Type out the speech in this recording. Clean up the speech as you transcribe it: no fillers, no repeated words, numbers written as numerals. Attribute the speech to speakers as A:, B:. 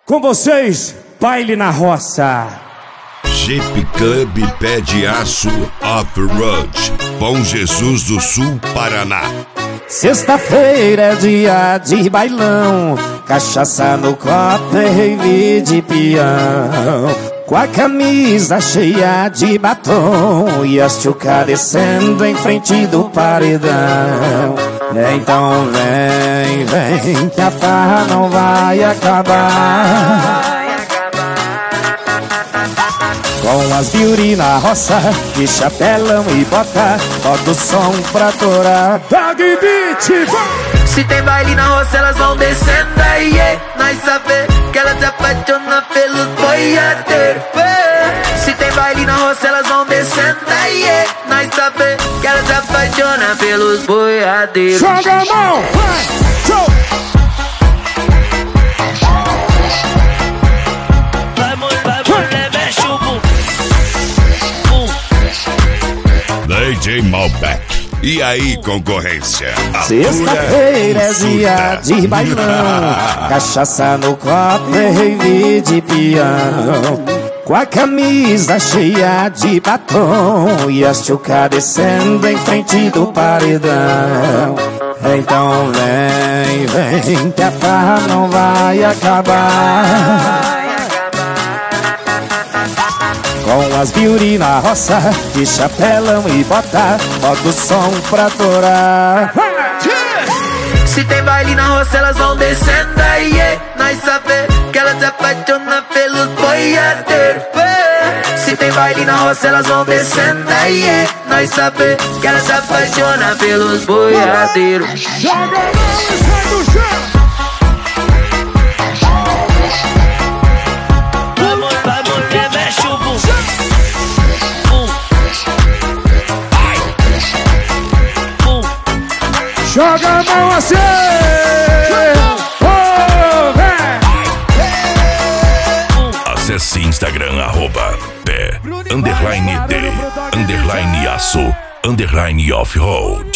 A: Com vocês, baile na roça.
B: Jeep Club Pé de Aço Off-Road, Bom Jesus do Sul, Paraná.
A: Sexta-feira é dia de bailão, cachaça no copo e rave de peão. Com a camisa cheia de batom e as tchuca descendo em frente do paredão. Então vem, que a farra não vai acabar. Com as beauty na roça, de chapelão e bota o som pra torar. Dog Beat,
C: se tem baile na roça, elas vão descendo aí, yeah. Nós sabe que elas se apaixonam pelos boiadeiros. Se tem baile na roça, elas vão descendo aí, yeah. Nós sabe que elas se apaixonam pelos boiadeiros.
A: Joga a mão, vai,
B: DJ Malbec. E aí, concorrência?
A: Sexta-feira é dia de bailão, cachaça no copo e rave de peão. Com a camisa cheia de batom e as tchuca descendo em frente do paredão. Então vem, que a farra não vai acabar. Com as beauty na roça, de chapelão e bota o som pra torar.
C: Se tem baile na roça, elas vão descendo aí, yeah. Nós sabe que elas se apaixonam pelos boiadeiros. Se tem baile na roça, elas vão descendo aí, yeah. Nós sabe que elas se apaixonam pelos boiadeiros.
A: Joga a mão e sai do chão. Joga a mão assim!
B: Acesse Instagram, @pé_d_aço_off-road.